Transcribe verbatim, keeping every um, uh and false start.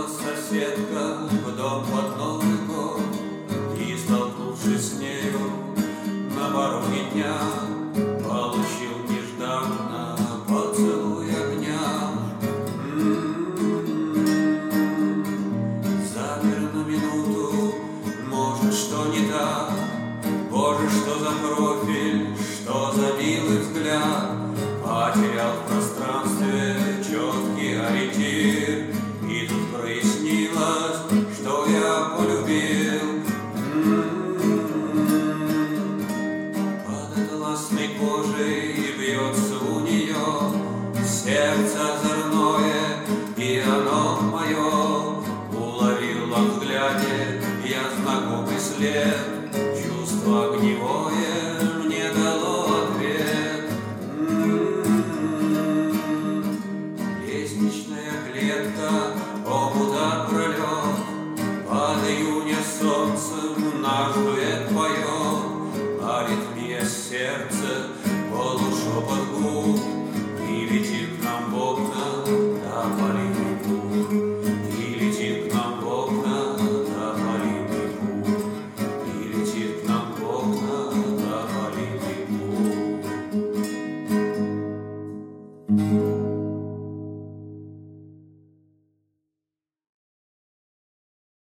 соседка в дом под Новый год, и, столкнувшись с нею на пороге дня, получил нежданно поцелуй огня. М-м-м. Замер на минуту, может, что не так. Боже, что за профиль, что за милый взгляд. Потерял в пространстве четкий ориентир, и тут прояснилось, что я полюбил. М-м-м. Под атласной кожей бьется у нее сердце озорное, и оно мое. Уловил во взгляде я знакомый след, чувство огневое мне дало ответ. М-м-м. Лестничная клетка, омута пролет, под июня солнцем наш дуэт поет. Аритмия сердца, полушепот губ, и летит